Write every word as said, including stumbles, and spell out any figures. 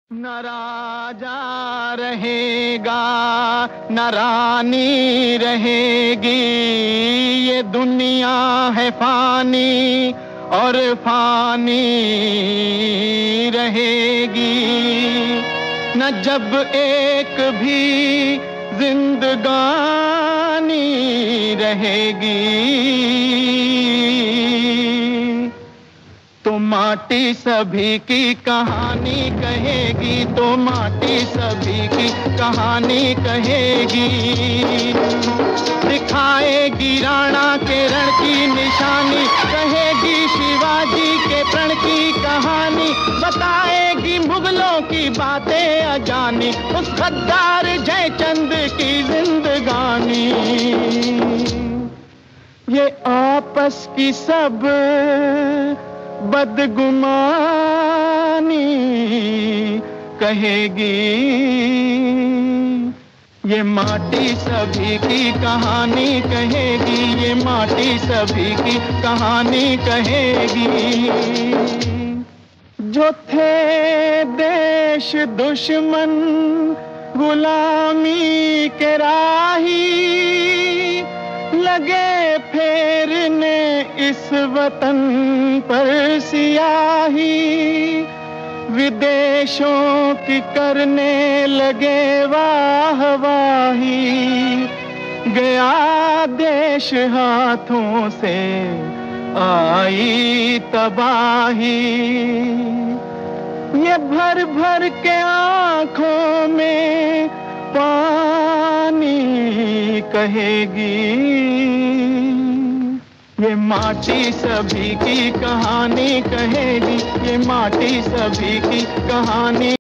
न राजा रहेगा न रानी रहेगी, ये दुनिया है फानी और फानी रहेगी। न जब एक भी जिंदगानी रहेगी, तो माटी सभी की कहानी कहेगी, तो माटी सभी की कहानी कहेगी। दिखाएगी राणा के रण की निशानी, कहेगी शिवाजी के प्रण की कहानी, बताएगी मुगलों की बातें अजानी, उस गद्दार जयचंद की जिंदगानी। ये आपस की सब बदगुमानी कहेगी, ये माटी सभी की कहानी कहेगी, ये माटी सभी की कहानी कहेगी। जो थे देश दुश्मन गुलामी के राही, लगे फेरने इस वतन पर सियाही, विदेशों की करने लगे वाहवाही, गया देश हाथों से आई तबाही। ये भर भर के आंखों में पानी कहेगी, ये माटी सभी की कहानी कहेगी, ये माटी सभी की कहानी